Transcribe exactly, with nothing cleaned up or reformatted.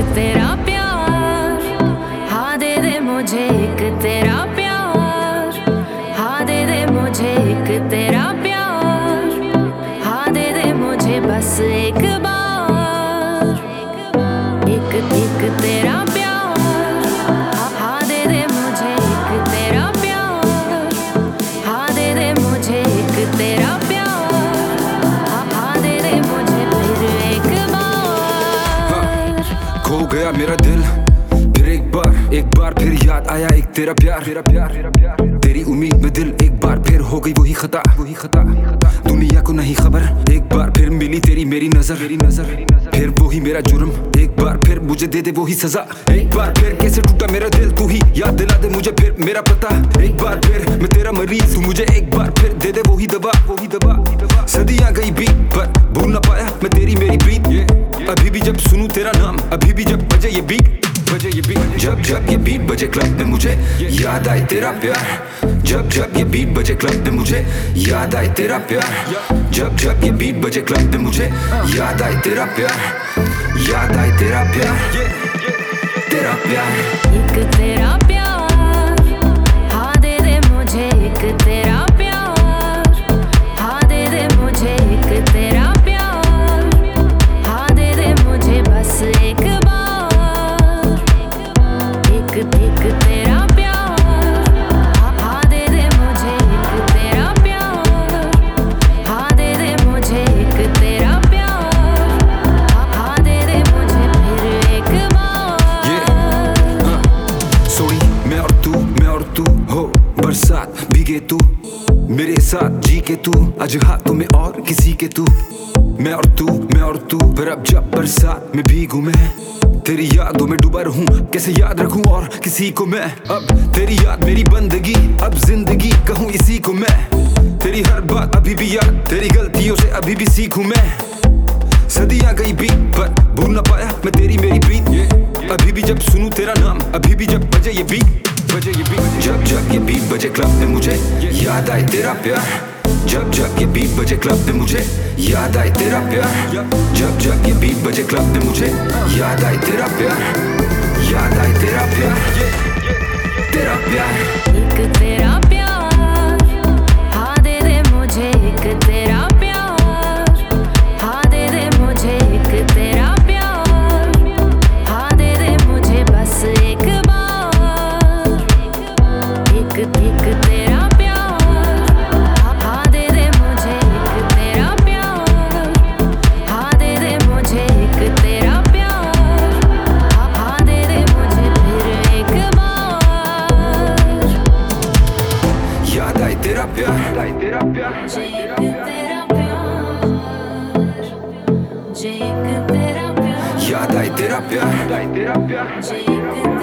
तेरा प्यार, हाँ दे दे मुझे एक तेरा प्यार, हाँ दे दे मुझे एक तेरा प्यार, हाँ दे दे मुझे बस एक बार, एक एक तेरा प्यार, हाँ दे दे मुझे एक तेरा प्यार, हाँ दे दे मुझे एक तेरा प्यार, हाँ दे दे मुझे फिर एक बार। खो गया मेरा दिल फिर एक बार, एक बार फिर याद आया एक तेरा प्यार, तेरा प्यार, तेरा प्यार। तेरी उम्मीद में दिल एक बार फिर हो गई वही खता, वही खता। दुनिया को नहीं खबर, एक बार फिर मिली तेरी मेरी नजर, मेरी नजर। फिर वही मेरा जुर्म, एक बार फिर मुझे दे दे वही सजा। एक बार फिर कैसे टूटा मेरा दिल, तू ही याद दिला दे मुझे फिर मेरा पता। एक बार फिर मैं तेरा मरीज, तू मुझे एक बार फिर दे दे वही दवा, वही दवा। सदियां गई बीत पर भूल ना पाया मैं तेरी मेरी बीत। अभी भी जब सुनूं तेरा नाम, अभी भी जब बजे ये बीट, बजे ये बीट, जब जब ये बीट बजे क्लब में मुझे याद आए तेरा प्यार। जब जब ये बीट बजे क्लब में मुझे याद आए तेरा प्यार। जब जब ये बीट बजे क्लब में मुझे याद आए तेरा प्यार, याद आए तेरा प्यार, तेरा प्यार। एक तेरा प्यार, हाँ दे दे मुझे एक तेरा प्यार, हाँ दे दे मुझे एक तेरा प्यार, हाँ दे दे मुझे बस एक बार, एक एक तेरा प्यार, हाँ दे दे मुझे एक तेरा प्यार, हाँ दे दे मुझे एक तेरा प्यार, हाँ दे दे मुझे फिर एक बार। सोई मैं और तू, मैं और तू हो बरसात भीगे तू मेरे साथ जी के तू, आज हाथों में और किसी के तू। मैं और तू, मैं और तू, पर अब जब बरसात में भीगू मैं तेरी यादों में डूबा रहूं, कैसे याद रखूं और किसी को मैं। अब तेरी याद मेरी बंदगी, अब जिंदगी कहूं इसी को मैं। तेरी हर बात अभी भी याद, तेरी गलतियों से अभी भी सीखूं मैं। सदियां गई बीत पर भूल ना पाया मैं तेरी मेरी बीत। अभी भी जब सुनूं तेरा नाम, अभी भी जब बजे ये बीट, बजे ये बीट, जब जब ये बीट बजे क्लब में मुझे याद आए तेरा प्यार। जब जब ये बीट बजे क्लब में मुझे याद आए तेरा प्यार। जब जब ये बीट बजे क्लब में मुझे याद आए तेरा प्यार, याद आए तेरा प्यार, तेरा प्यार। एक तेरा प्यार, हाँ दे दे मुझे एक तेरा प्यार, हाँ दे दे मुझे एक तेरा प्यार, हाँ दे दे मुझे बस एक बार, एक एक तेरा प्यार, हाँ दे दे मुझे एक तेरा प्यार, हाँ दे दे मुझे एक तेरा प्यार, हाँ दे दे मुझे फिर एक बार। याद आए तेरा प्यार, याद आए तेरा प्यार, जे एक तेरा प्यार, जे एक तेरा प्यार, याद आए तेरा प्यार, याद आए तेरा प्यार। जे एक